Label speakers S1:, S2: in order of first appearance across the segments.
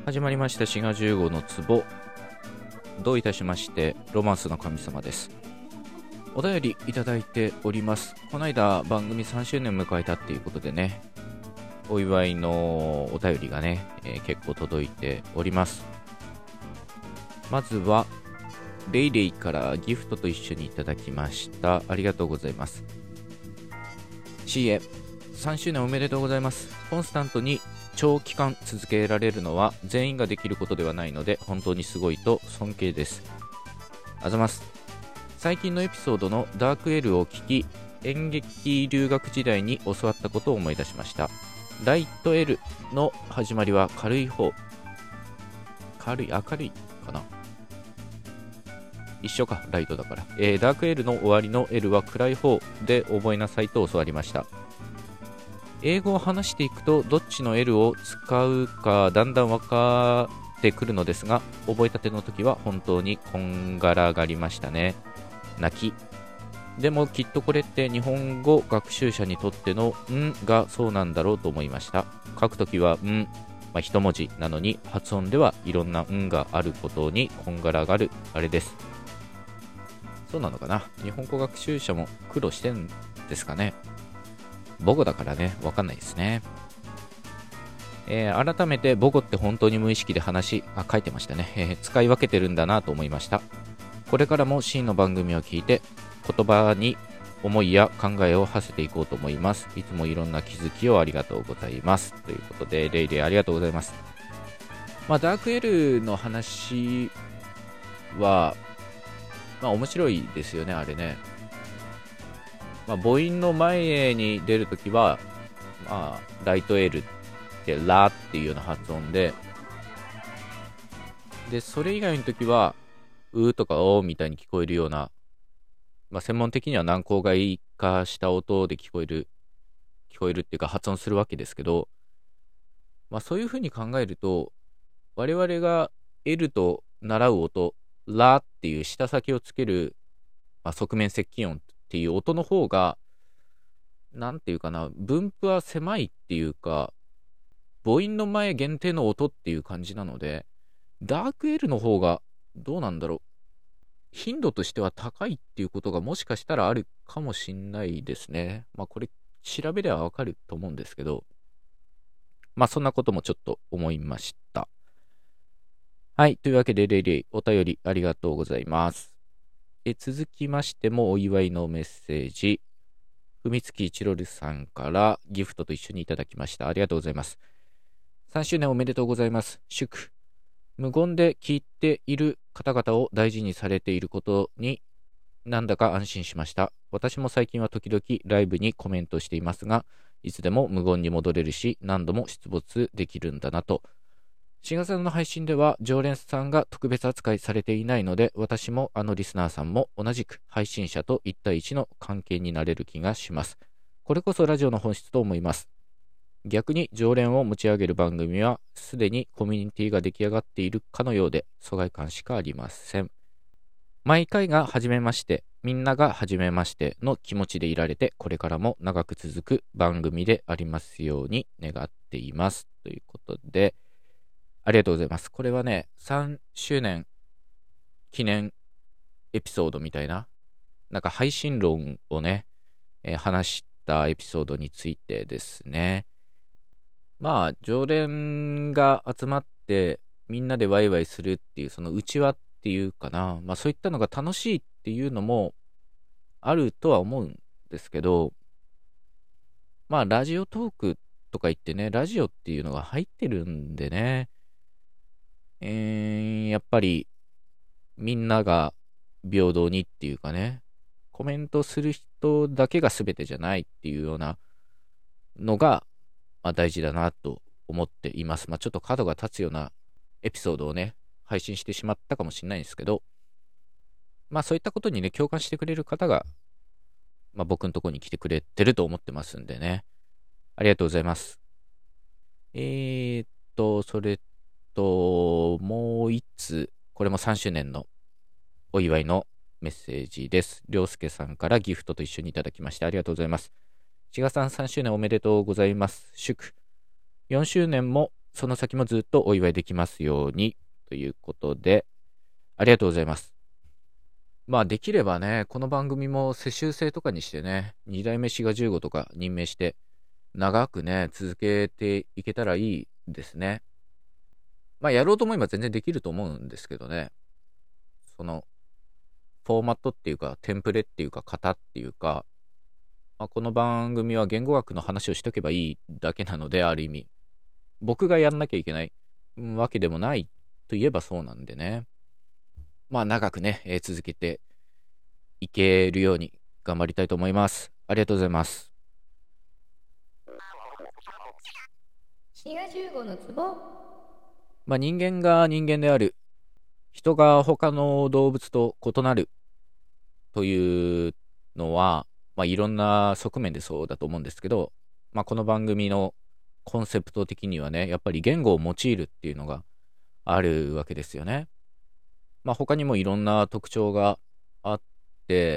S1: 始まりました滋賀15の壺。どういたしまして、ロマンスの神様です。お便りいただいております。この間番組3周年を迎えたっていうことでね、お祝いのお便りがね、結構届いております。まずはレイレイからギフトと一緒にいただきました。ありがとうございます。 CA 3周年おめでとうございます。コンスタントに長期間続けられるのは全員ができることではないので本当にすごいと尊敬です。あざます。最近のエピソードのダークエルを聞き、演劇留学時代に教わったことを思い出しました。ライトエルの始まりは軽い方、明るいかな、一緒か、ライトだから、ダークエルの終わりの L は暗い方で覚えなさいと教わりました。英語を話していくとどっちの L を使うかだんだん分かってくるのですが、覚えたての時は本当にこんがらがりましたね。泣き。でもきっとこれって日本語学習者にとってのんがそうなんだろうと思いました。書くときはん、一文字なのに発音ではいろんなんがあることにこんがらがるあれです。そうなのかな。日本語学習者も苦労してんですかね。母語だからね、わかんないですね。改めて母語って本当に無意識で書いてましたね、使い分けてるんだなと思いました。これからも C の番組を聞いて言葉に思いや考えを馳せていこうと思います。いつもいろんな気づきをありがとうございます。ということで、レイレイありがとうございます。ダークエルの話は、面白いですよね、あれね。母音の前に出るときは、ライトエルってラっていうような発音で、それ以外のときは、うとかおみたいに聞こえるような、専門的には軟口外化した音で聞こえるっていうか発音するわけですけど、そういうふうに考えると、我々が L と習う音、ラっていう下先をつける、側面接近音っていう音の方が、なんていうかな、分布は狭いっていうか、母音の前限定の音っていう感じなので、ダーク L の方がどうなんだろう、頻度としては高いっていうことがもしかしたらあるかもしんないですね。これ調べればわかると思うんですけど、そんなこともちょっと思いました。はい、というわけでレイレイお便りありがとうございます。続きましてもお祝いのメッセージ、ふみつきチロルさんからギフトと一緒にいただきました。ありがとうございます。3周年おめでとうございます。祝。無言で聞いている方々を大事にされていることになんだか安心しました。私も最近は時々ライブにコメントしていますが、いつでも無言に戻れるし、何度も出没できるんだなと。4月の配信では常連さんが特別扱いされていないので、私もリスナーさんも同じく配信者と1対1の関係になれる気がします。これこそラジオの本質と思います。逆に常連を持ち上げる番組はすでにコミュニティが出来上がっているかのようで疎外感しかありません。毎回が初めまして、みんなが初めましての気持ちでいられて、これからも長く続く番組でありますように願っています。ということで、ありがとうございます。これはね、3周年記念エピソードみたいな、配信論をね、話したエピソードについてですね。常連が集まってみんなでワイワイするっていう、その内輪っていうかな、そういったのが楽しいっていうのもあるとは思うんですけど、ラジオトークとか言ってね、ラジオっていうのが入ってるんでね、やっぱりみんなが平等にっていうかね、コメントする人だけが全てじゃないっていうようなのが、大事だなと思っています。ちょっと角が立つようなエピソードをね、配信してしまったかもしれないんですけど、そういったことにね、共感してくれる方が、僕のところに来てくれてると思ってますんでね、ありがとうございます。それと、もう一つ、これも3周年のお祝いのメッセージです。りょうすけさんからギフトと一緒にいただきましてありがとうございます。志賀さん3周年おめでとうございます。祝。4周年もその先もずっとお祝いできますようにということで、ありがとうございます。まあできればね、この番組も世襲制とかにしてね、二代目志賀15とか任命して、長くね、続けていけたらいいですね。まあやろうと思えば全然できると思うんですけどね、そのフォーマットっていうか、テンプレっていうか、型っていうか、まあ、この番組は言語学の話をしとけばいいだけなので、ある意味、僕がやんなきゃいけないわけでもないといえばそうなんでね。まあ長くね、続けていけるように頑張りたいと思います。ありがとうございます。
S2: 滋賀15のツボ。
S1: まあ人間が人間である、人が他の動物と異なるというのは、まあいろんな側面でそうだと思うんですけど、まあこの番組のコンセプト的にはね、やっぱり言語を用いるっていうのがあるわけですよね。まあ他にもいろんな特徴があって、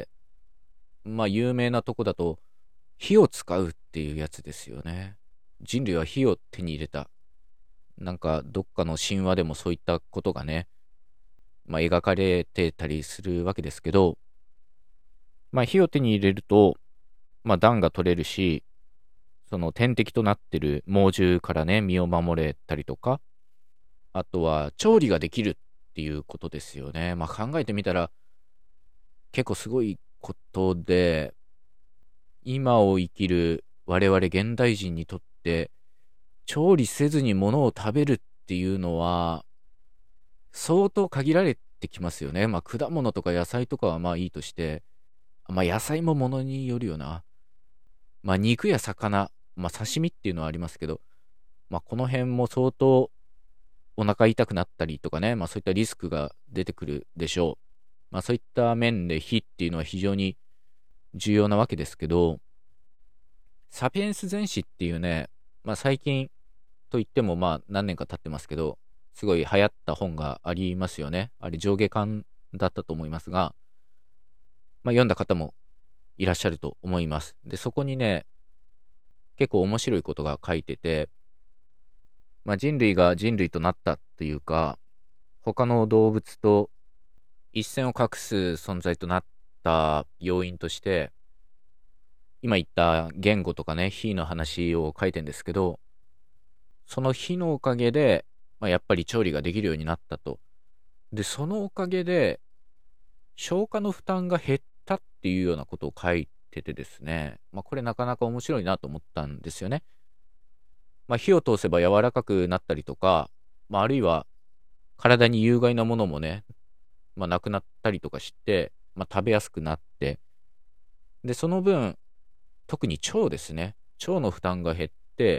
S1: まあ有名なとこだと火を使うっていうやつですよね。人類は火を手に入れた。なんかどっかの神話でもそういったことがね、まあ描かれてたりするわけですけど、まあ火を手に入れると、まあ暖が取れるし、その天敵となってる猛獣からね、身を守れたりとか、あとは調理ができるっていうことですよね。まあ考えてみたら結構すごいことで、今を生きる我々現代人にとって調理せずに物を食べるっていうのは相当限られてきますよね。まあ果物とか野菜とかはまあいいとして、まあ野菜も物によるよな。まあ肉や魚、まあ刺身っていうのはありますけど、まあこの辺も相当お腹痛くなったりとかね、まあそういったリスクが出てくるでしょう。まあそういった面で火っていうのは非常に重要なわけですけど、サピエンス全史っていうね、まあ最近といってもまあ何年か経ってますけど、すごい流行った本がありますよね。あれ上下巻だったと思いますが、まあ読んだ方もいらっしゃると思います。で、そこにね、結構面白いことが書いてて、まあ人類が人類となったっていうか、他の動物と一線を画す存在となった要因として、今言った言語とかね、火の話を書いてんですけど、その火のおかげで、まあ、やっぱり調理ができるようになったと。で、そのおかげで、消化の負担が減ったっていうようなことを書いててですね、まあ、これなかなか面白いなと思ったんですよね。まあ、火を通せば柔らかくなったりとか、まあ、あるいは体に有害なものもね、まあ、なくなったりとかして、まあ、食べやすくなって、で、その分、特に腸ですね。腸の負担が減って、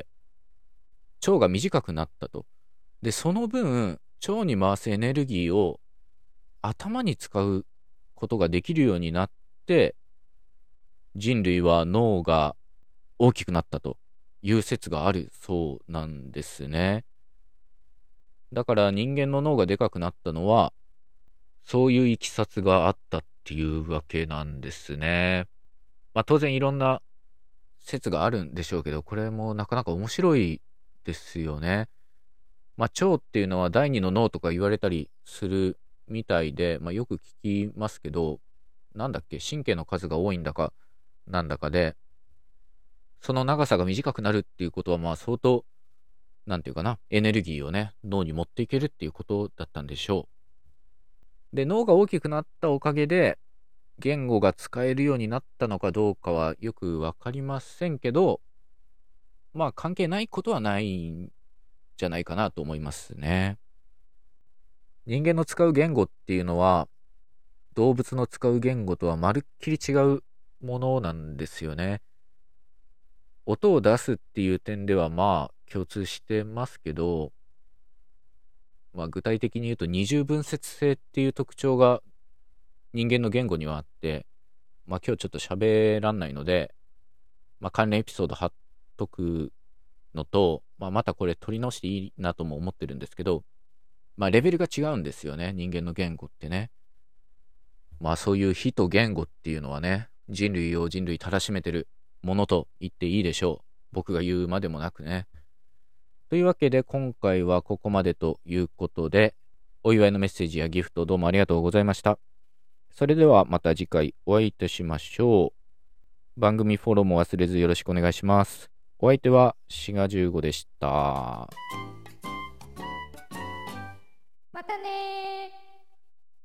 S1: 腸が短くなったと。で、その分、腸に回すエネルギーを頭に使うことができるようになって、人類は脳が大きくなったという説があるそうなんですね。だから人間の脳がでかくなったのは、そういういきさつがあったっていうわけなんですね。まあ当然いろんな説があるんでしょうけど、これもなかなか面白いですよね。まあ腸っていうのは第二の脳とか言われたりするみたいで、まあよく聞きますけど、なんだっけ、神経の数が多いんだか、なんだかで、その長さが短くなるっていうことは、まあ相当、なんていうかな、エネルギーをね、脳に持っていけるっていうことだったんでしょう。で、脳が大きくなったおかげで、言語が使えるようになったのかどうかはよくわかりませんけど、まあ関係ないことはないんじゃないかなと思いますね。人間の使う言語っていうのは、動物の使う言語とはまるっきり違うものなんですよね。音を出すっていう点ではまあ共通してますけど、まあ具体的に言うと二重分節性っていう特徴が人間の言語にはあって、まあ今日ちょっと喋らんないので、まあ関連エピソード貼っとくのと、まあまたこれ取り直していいなとも思ってるんですけど、まあレベルが違うんですよね、人間の言語ってね。まあそういう火と言語っていうのはね、人類を人類たらしめてるものと言っていいでしょう。僕が言うまでもなくね。 というわけで今回はここまでということで、お祝いのメッセージやギフトどうもありがとうございました。それではまた次回お会いいたしましょう。番組フォローも忘れずよろしくお願いします。お相手はシガ15でした。